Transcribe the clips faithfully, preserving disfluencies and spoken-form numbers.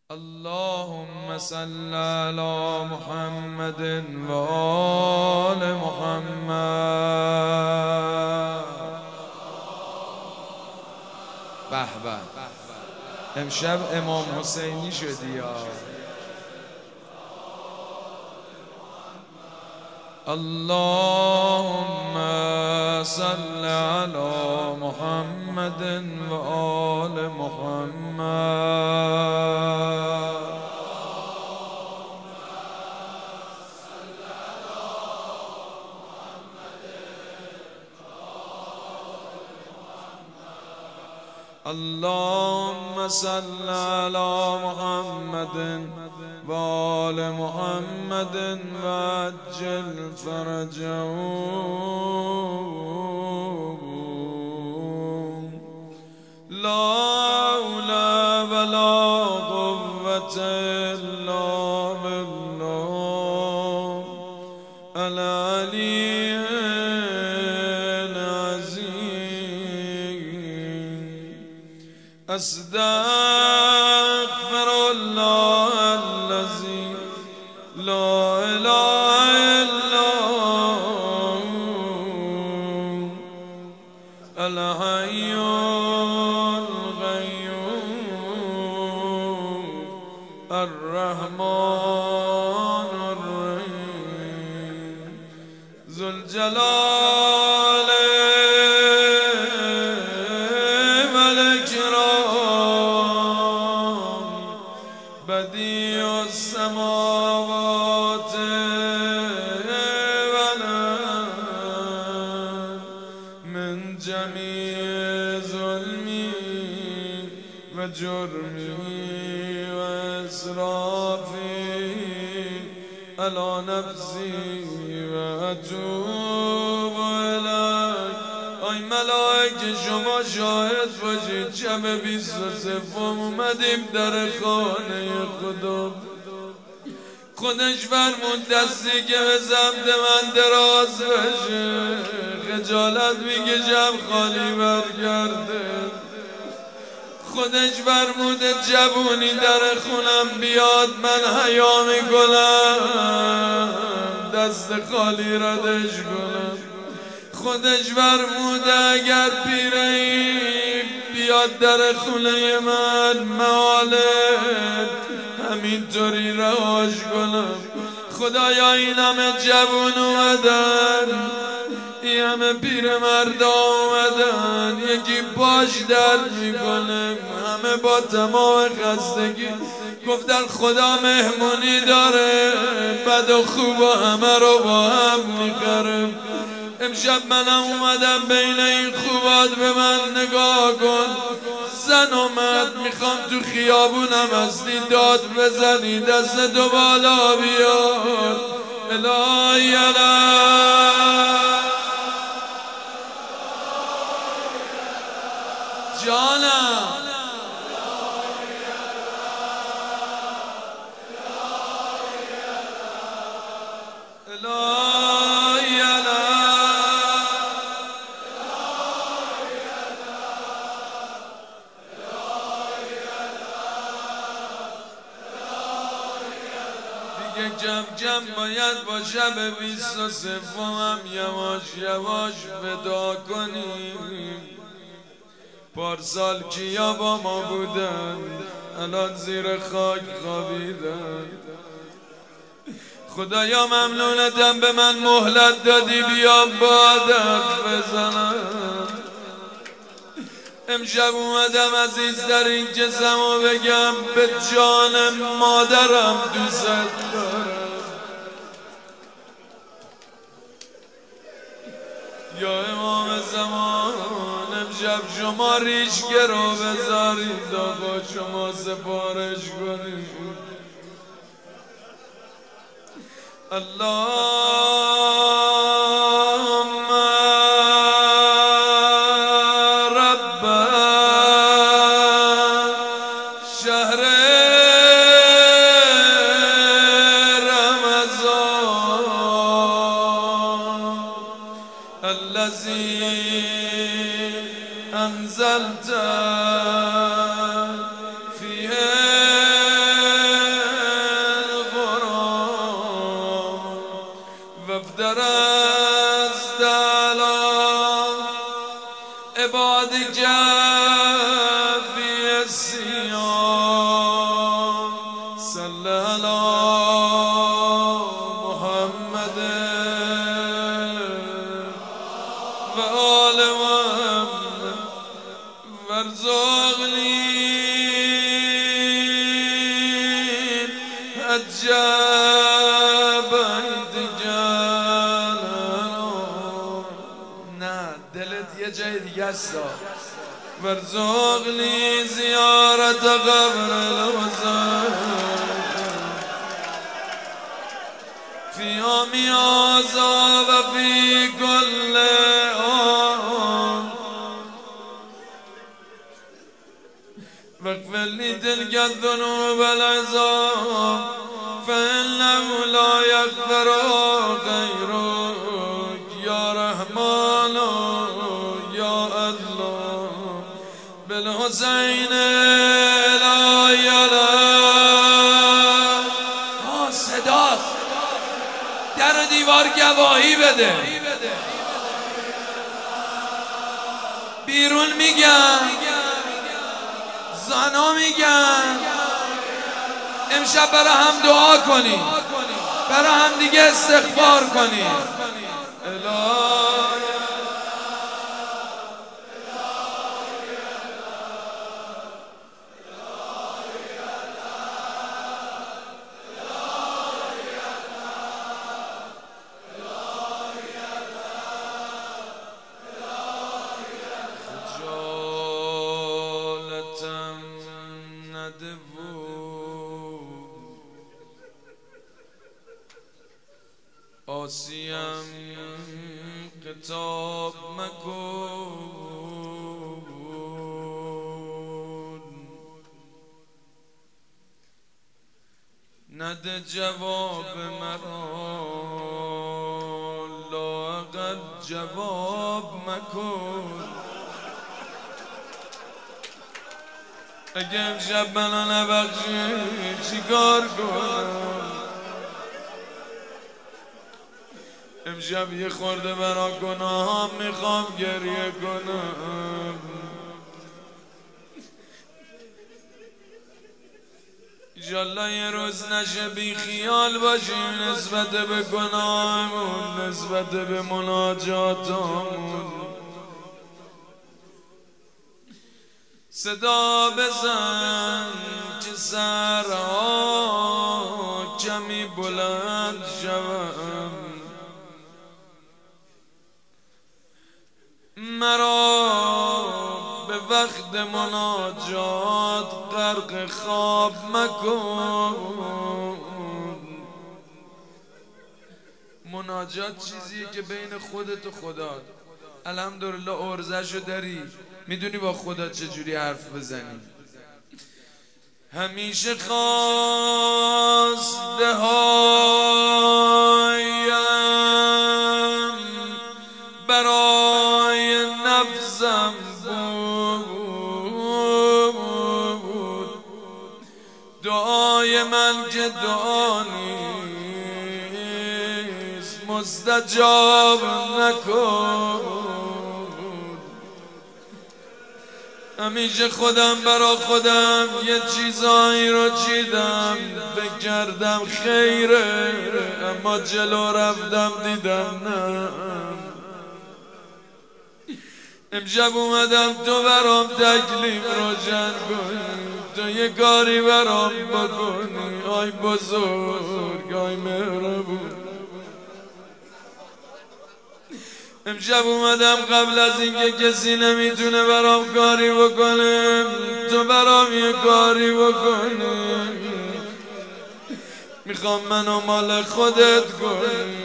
اللهم صل على محمد وآل محمد. به به امشب امام حسینی شدی یا اللهم صل على محمد وآل محمد. اللهم صل على محمد وآل محمد وعجل فرجهم. لا حول ولا قوة إلا بالله العلي العظيم. أستغفر الله الذي لا إله إلا هو الحي القيوم الرحمن الرحيم ذو الجلال والإكرام بديع السماوات والأرض من جميع ظلمي وجرمي وإسرافي على نفسي وأتوب إليك. ای ملائکه شما شاهد باشید شب بیست و سوم اومدیم در خانه خدا. خودش فرمود دستی که به سمت من دراز بشه خجالت میکشم خالی برگرده. خودش فرموده جوونی در خونم بیاد من حیا میکنم دست خالی ردش کنم. خودش فرموده اگر پیری بیاد در خونه من محاله همینطوری رهاش کنم. خدایا این همه جوون اومدن این همه پیر مردا اومدن یکی باش درد میکنه همه با تمام خستگی گفتن خدا مهمونی داره بد و خوب و همه رو با هم میخره. امشب منم اومدم بین این خوبات به من نگاه کن. زن و مرد میخوام تو خیابونم هستی داد بزنی دست تو بالا بیاد. الهی الهی جانم الهی دیگه کم کم باید با شب بیست و سومم یواش یواش ودا کنیم. پارسال کیا با ما بودن الان زیر خاک خوابیدن. خدایا ممنونتم به من مهلت دادی بیام بادت بزنم. امشب اومدم عزیزترین کسمو بگم به جان مادرم دوست دارم. یا امام زمان امشب شما ریشگه رو بذارید تا با شما سپارش کنید. اللهم رب شهر رمضان الذي أنزلت فيه وارزقني عجب دیگر. نه دلت یه جای دیگه است. وارزقني زیارت قبر الوزن في يوم هذا وفي كل آن واغفر لي تلك الذنوب العظام فإنه لا يغفر غيرك يا رحمن يا الله بالحسين لا يلام. ها صداست در دیوار گواهی بده. بیرون میگن، زنا میگن. امشب برای هم دعا کنی، برای هم دیگه استغفار کنی. آسیم کتاب مکن، نده جواب مرا، لااقل جواب مکن. اگه امشب منو نبخشی چیکار کنم؟ امشب یه خورده برا گناهام میخوام گریه کنم. ایشالله یه روز نشه بی خیال باشیم نسبت به گناهمون، نسبت به مناجاتمون. صدا بزن که سرها کمی بلند شوم، مرا به وقت مناجات غرق خواب مکن. مناجات چیزیه که بین خودت و خدا. الحمدلله ارزشو داری، میدونی با خدا چجوری حرف بزنی. همیشه خواسته هایم برای نفسم بود، دعای من که دعا نیست مستجاب نکن. همیشه خودم برا خودم یه چیزایی رو چیدم، فکر کردم خیره، اما جلو رفتم دیدم نه. امشب اومدم تو برام تکلیف روشن کنی، تو یه کاری برام بکنی. آی بزرگ، آی مهربون. امشب اومدم قبل از اینکه کسی نمیتونه برام کاری بکنه تو برام یه کاری بکنی. میخوام منو مال خودت کنی،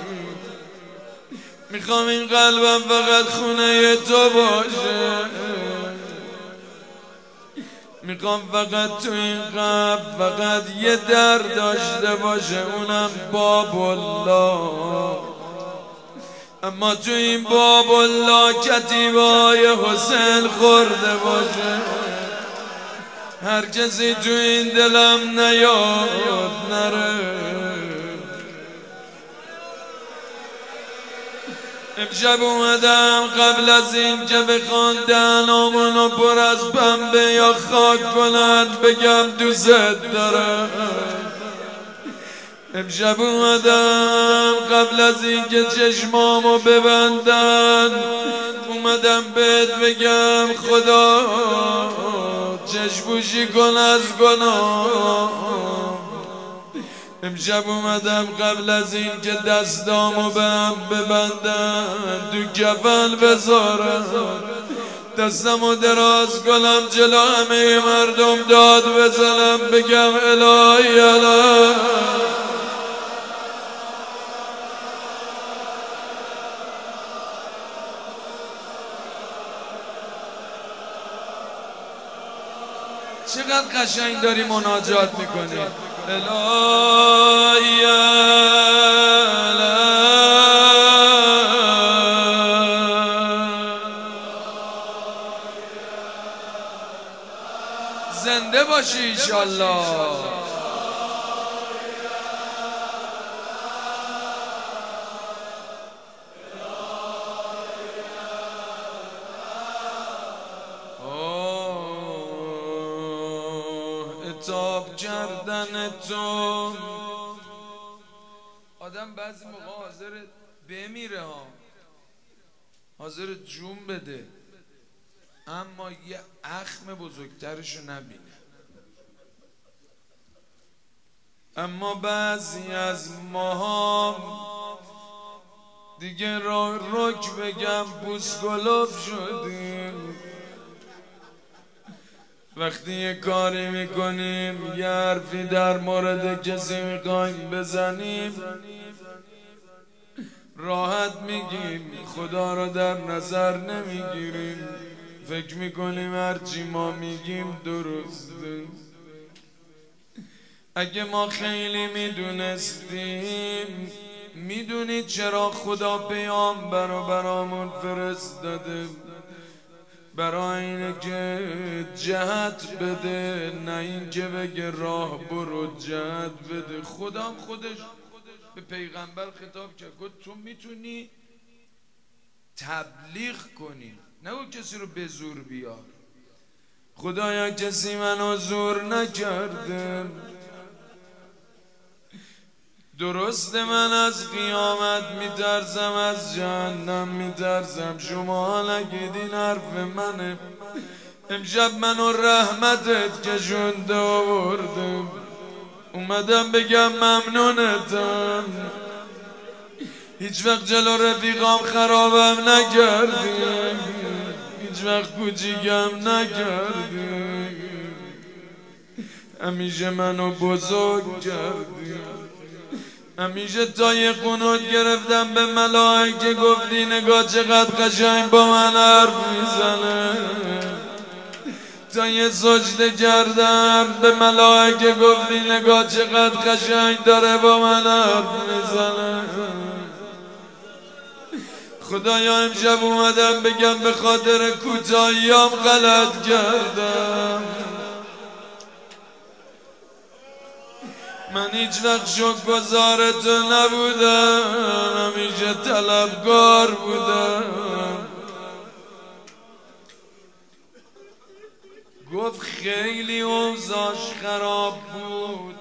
میخوام این قلبم فقط خونه تو باشه، میخوام فقط تو این قلب فقط یه در داشته باشه، اونم باب الله. اما تو این باب الله کتیبای حسین خورده باشه. هر کسی تو این دلم نیاد نره. امشب اومدم قبل از این که بخوان دهنامونو پر از پنبه یا خاک کنند بگم دوست دارم. امشب اومدم قبل از اینکه چشمامو ببندن، اومدم بهت بگم خدا چشموشی کن از گناه. امشب اومدم قبل از این که دستامو به هم ببندن تو کفن بذارم، دستمو دراز کنم جلو همه مردم داد بزنم بگم الهی الهی. چقدر قشنگ داری مناجات میکنی. الهی الهی زنده باشی انشالله. اتاب کردن تو آدم بعضی موقع حاضر بمیره ها، حاضر جون بده، اما یه اخم بزرگترشو نبینه. اما بعضی از ماها دیگه را رک بگم بوسگلوف شدیم. وقتی یه کاری میکنیم یه حرفی در مورد کسی میخوایم بزنیم راحت میگیم، خدا رو در نظر نمیگیریم، فکر میکنیم هرچی ما میگیم درسته. اگه ما خیلی میدونستیم، میدونید چرا خدا پیامبر رو برامون فرستاده؟ برای اینه که جهت بده، نه این که بگه راه برو جهت بده. خدا خودش به پیغمبر خطاب کرد، گفت تو میتونی تبلیغ کنی، نه او کسی رو به زور بیار. خدایا کسی منو زور نکرده. درسته من از قیامت میترسم، از جهنم میترسم، شما نگیدین حرف منه. امشب منو رحمتت کشونده آورده، اومدم بگم ممنونتم. هیچ وقت جلو رفیقام خرابم نکردی، هیچ وقت کوچیکم نکردی، همیشه منو بزرگ کردی. همیشه تا یه قنوت گرفتم به ملائکه گفتی نگاه چقدر قشنگ با من حرف میزنه. تا یه سجده کردم به ملائکه گفتی نگاه چقدر قشنگ داره با من حرف میزنه. خدایا امشب اومدم بگم به خاطر کوتاهیام غلط کردم. من هیچ وقت شکرگزار تو نبودم، همیشه طلبکار بودم. گفت خیلی اوضاعش خراب بود،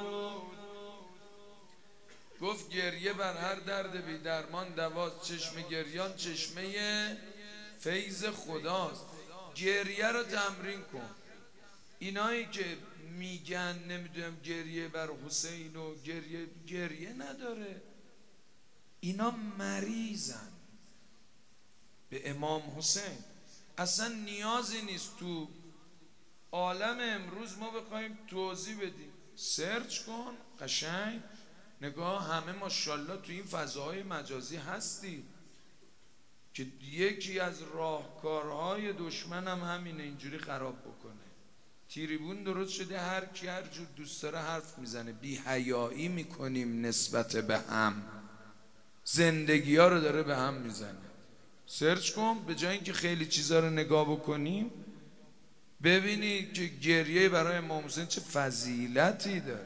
گفت گریه بر هر درد بی درمان دواست، چشم گریان چشمه فیض خداست. گریه رو تمرین کن. اینایی که میگن نمیدونم گریه بر حسین و گریه گریه نداره، اینا مریضن به امام حسین. اصلا نیازی نیست تو عالم امروز ما بخوایم توضیح بدیم. سرچ کن قشنگ نگاه، همه ماشاءالله تو این فضاهای مجازی هستی که یکی از راهکارهای دشمن هم همینه، اینجوری خراب بکنه. تریبون درست شده، هر کی هر جور دوست داره حرف میزنه، بی حیایی میکنیم نسبت به هم، زندگی ها رو داره به هم میزنه. سرچ کن، به جای اینکه خیلی چیزا رو نگاه بکنیم ببینی که گریه برای امام حسین چه فضیلتی داره.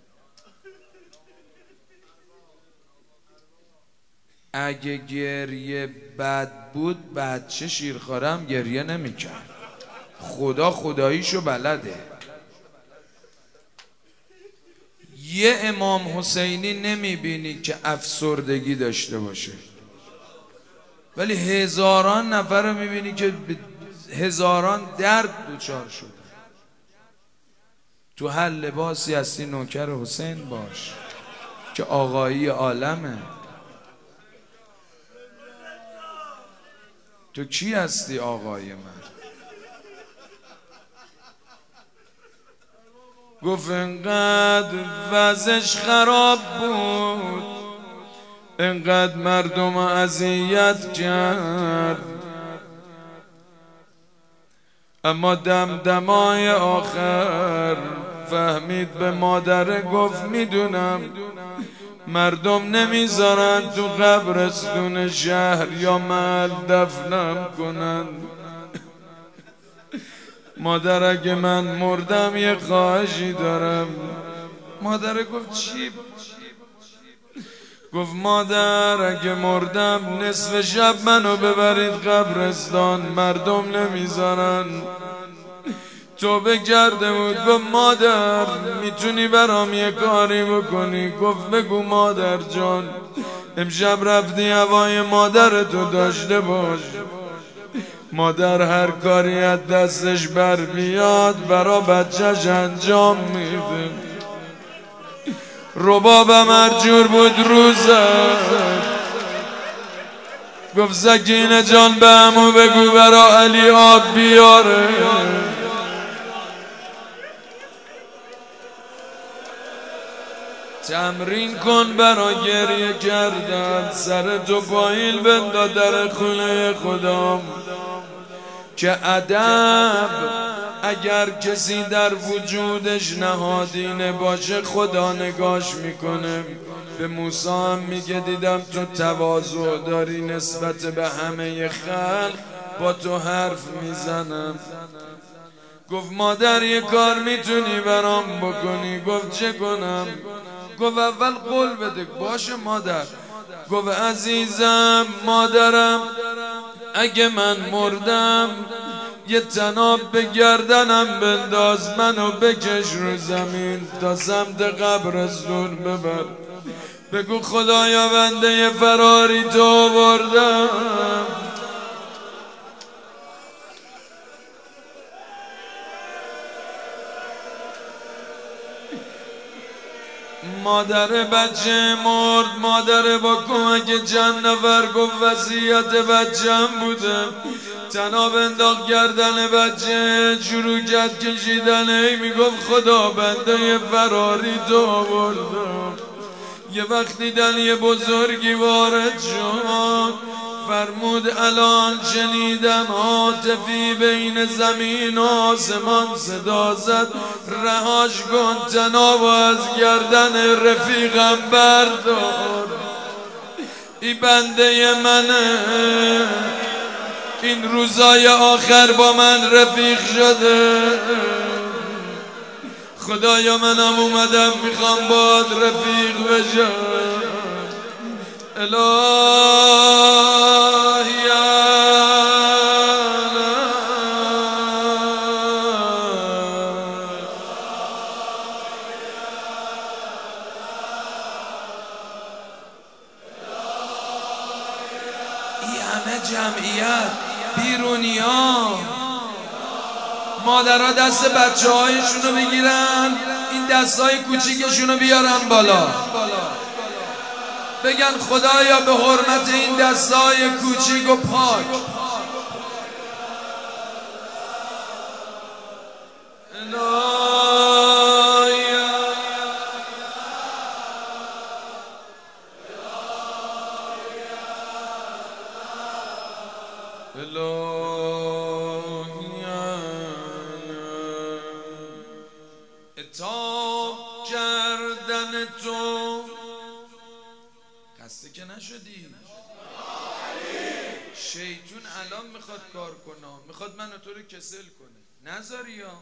اگه گریه بد بود بچه شیرخوارم گریه نمیکرد، خدا خداییشو بلده. یه امام حسینی نمیبینی که افسردگی داشته باشه، ولی هزاران نفر رو میبینی که هزاران درد دوچار شده. تو هر لباسی هستی نوکر حسین باش که آقایی عالمه. تو کی هستی آقای من؟ گفت انقدر وضعش خراب بود، انقدر مردم اذیت کرد، اما دمدمای آخر فهمید به مادر گفت میدونم مردم نمیذارن تو قبرستون شهر یا محل دفنم کنن. مادر اگه من مردم یه خواهشی دارم. مادر گفت چی؟ گفت مادر اگه مردم نصف شب منو ببرید قبرستان، مردم نمیذارن. توبه کرده بود. گفت مادر میتونی برام یه کاری بکنی؟ گفت بگو مادر جان. امشب رفتی هوای مادر تو داشته باش، مادر هر کاری از دستش بر بیاد برا بچهش انجام میده. ربابم هر جور بود روزه. گفت سکینه جان به همو بگو برا علی آب بیاره. تمرین کن برا گریه کردن، سر تو پایین بندا در خونه خدا. که ادب اگر کسی در وجودش نهادینه باشه خدا نگاش میکنه. به موسی هم میگه دیدم تو تواضع داری نسبت به همه خلق، با تو حرف میزنم. گفت مادر یه کار میتونی برام بکنی؟ گفت چه کنم؟ گفت اول قول بده. باشه مادر. گفت عزیزم مادرم اگه من مردم یه تناب به گردنم بنداز، منو بکش رو زمین تا سمت قبرستون ببر. بگو خدایا بنده یه فراری تو آوردم. مادر بچه مرد. مادر با کمک چند نفر گفت وصیت بچه‌م بوده. تناب انداخت گردن بچه، شروع کرد کشیدن. ای میگفت خدا بنده یه فراری تو آوردم. یه وقت دیدن یه بزرگی وارد شد، فرمود الان شنیدم هاتفی بین زمین و آسمان صدا زد، رهاش کن تناب از گردن رفیقم بردار. ای بنده منه این روزای آخر با من رفیق شده. خدایا منم اومدم میخوام باد رفیق بشم. الهی این همه جمعیت بیرونیا، مادرها دست بچه هایشونو بگیرن، این دست های کوچیکشونو بیارن بالا، بگن خدایا به حرمت این دست های کوچیک و پاک اتاب کردن تو خسته که نشدی؟ شیطون الان میخواد کار کنه، میخواد من و تو رو کسل کنه، نذاری یا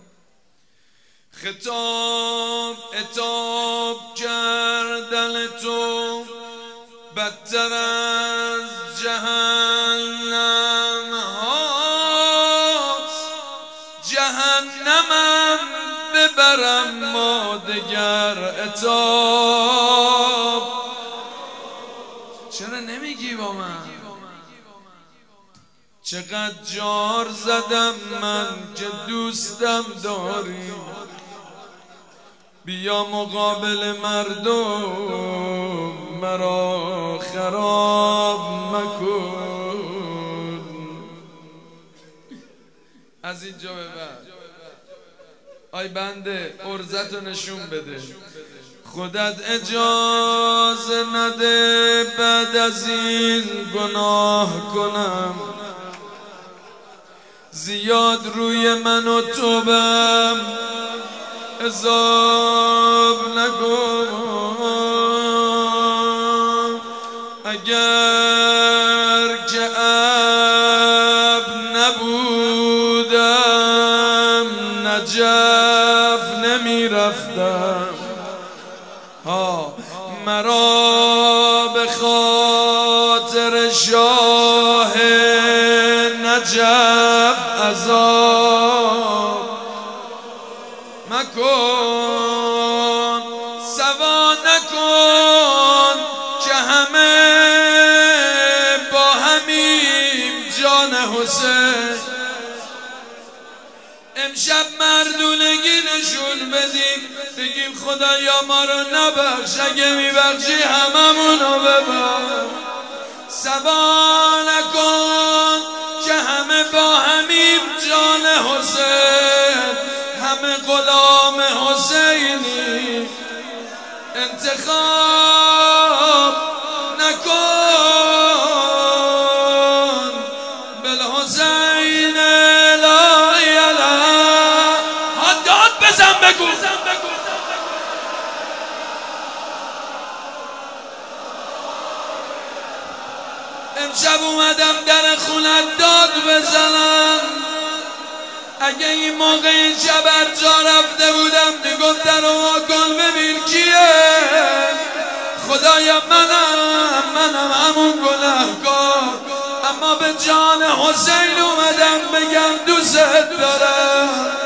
خطاب اتاب کردن تو بدتر از جهنم هاست. جهنمم ببرم ما دگر عتاب. چرا نمیگی با من؟ چقدر جار زدم من که دوستم داری، بیا مقابل مردم مرا خراب مکن. از اینجا به بعد آی بنده عرضتو نشون بده، خودت اجازه نده بعد از این گناه کنم، زیاد روی من و توبم عذاب نکن. اگر که اب نبودم نجف نمی رفتم، ها مرا به خاطر شاه نجف عذاب مکن. سوا نکن که همه با همیم جان حسین. امشب مردونگی نشون بدیم، بگیم خدایا ما رو نبخش، اگه میبخشی هممونو ببخش. سوا نکن که همه با همیم جان حسین، همه غلام حسینی، انتخاب نکن بالحسین لا اله. ها داد بزن بگو امشب اومدم در خونت داد بزنم. اگه این موقع این شب جا رفته بودم میگفت در رو کن ببین کیه. خدایا منم منم همون گناهکار، اما به جان حسین اومدم بگم دوست دارم.